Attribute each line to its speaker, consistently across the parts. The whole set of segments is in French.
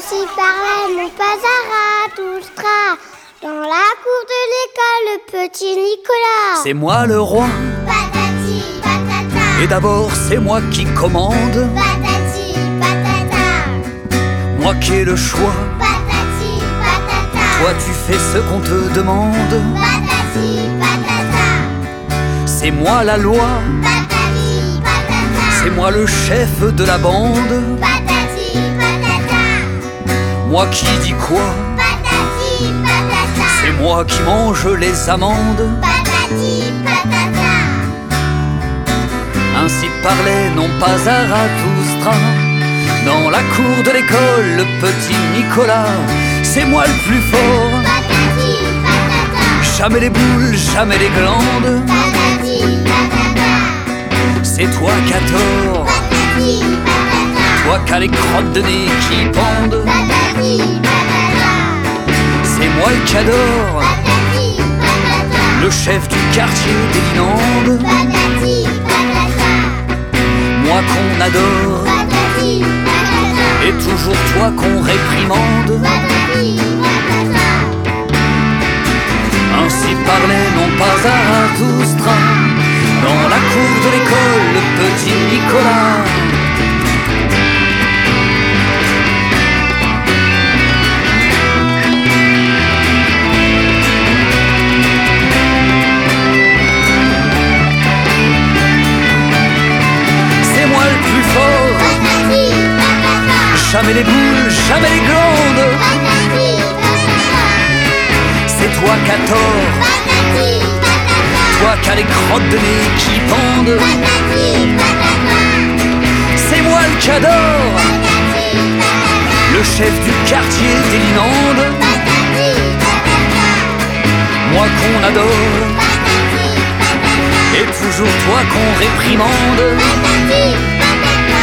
Speaker 1: Ainsi parlait mon pas Zarathustra. Dans la cour de l'école, le petit Nicolas.
Speaker 2: C'est moi le roi,
Speaker 1: Patati, patata.
Speaker 2: et d'abord c'est moi qui commande.
Speaker 1: Patati, patata.
Speaker 2: Moi qui ai le choix,
Speaker 1: Patati, patata.
Speaker 2: toi tu fais ce qu'on te demande.
Speaker 1: Patati, patata.
Speaker 2: C'est moi la loi,
Speaker 1: Patati, patata.
Speaker 2: c'est moi le chef de la bande.
Speaker 1: Patati, patata.
Speaker 2: Moi qui dis quoi,
Speaker 1: Patati, patata.
Speaker 2: c'est moi qui mange les amandes.
Speaker 1: Patati, patata.
Speaker 2: Ainsi parlait non pas Zarathustra. Dans la cour de l'école, le petit Nicolas. C'est moi le plus fort,
Speaker 1: Patati, patata.
Speaker 2: jamais les boules, jamais les glandes.
Speaker 1: Patati, patata.
Speaker 2: C'est toi qui as tort,
Speaker 1: Patati, patata.
Speaker 2: toi qui as les crottes de nez qui pendent.
Speaker 1: Patati, patata.
Speaker 2: C'est moi le cador,
Speaker 1: Patati, patata.
Speaker 2: le chef du quartier des Linandes.
Speaker 1: Patati, patata.
Speaker 2: Moi qu'on adore,
Speaker 1: Patati, patata.
Speaker 2: et toujours toi qu'on réprimande.
Speaker 1: Patati, patata.
Speaker 2: Ainsi parlait non pas Zarathustra. Dans la cour de l'école, le petit Nicolas. C'est moi le plus fort,
Speaker 1: Patati, patata.
Speaker 2: jamais les boules, jamais les glandes.
Speaker 1: Patati, patata.
Speaker 2: C'est toi qui as tort,
Speaker 1: Patati, patata.
Speaker 2: toi qui as les crottes de nez qui pendent.
Speaker 1: Patati, patata.
Speaker 2: C'est moi le cador,
Speaker 1: Patati, patata.
Speaker 2: le chef du quartier des Linandes.
Speaker 1: Patati, patata.
Speaker 2: Moi qu'on adore,
Speaker 1: Patati, patata.
Speaker 2: et toujours toi qu'on réprimande.
Speaker 1: Patati, patata.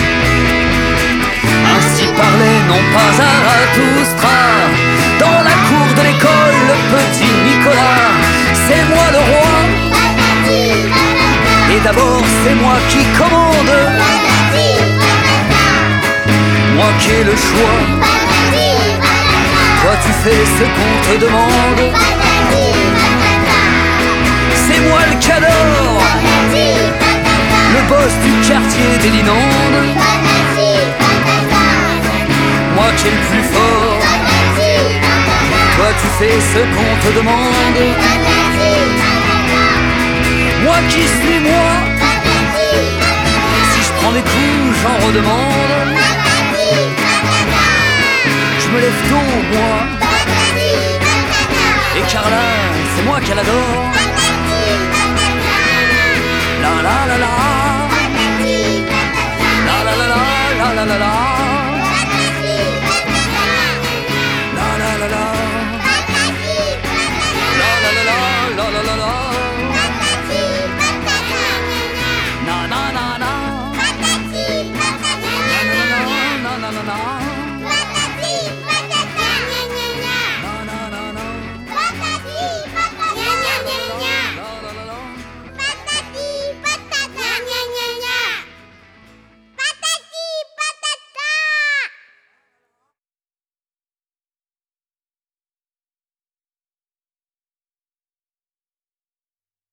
Speaker 2: Ainsi parlait non pas Zarathustra. Dans la cour de l'école, le petit Nicolas. C'est moi le roi,
Speaker 1: Patati, patata.
Speaker 2: et d'abord c'est moi qui commande.
Speaker 1: Patati, patata.
Speaker 2: Moi qui ai le choix,
Speaker 1: Patati, patata.
Speaker 2: toi tu fais ce qu'on te demande.
Speaker 1: Patati, patata.
Speaker 2: C'est moi le cador,
Speaker 1: Patati, patata.
Speaker 2: le boss du quartier des Linandes.
Speaker 1: Patati, patata.
Speaker 2: Moi qui ai le plus fort,
Speaker 1: Patati, patata.
Speaker 2: toi tu fais ce qu'on te demande.
Speaker 1: Patati, patata.
Speaker 2: Moi qui suis moi,
Speaker 1: Patati, patata.
Speaker 2: si je prends des coups j'en redemande.
Speaker 1: Patati, patata.
Speaker 2: Je me lève tôt moi,
Speaker 1: Patati, patata.
Speaker 2: et Carla, c'est moi qu'elle adore.
Speaker 1: Patati, patata.
Speaker 2: La la la la,
Speaker 1: Patati, patata.
Speaker 2: la la la la, la la la la.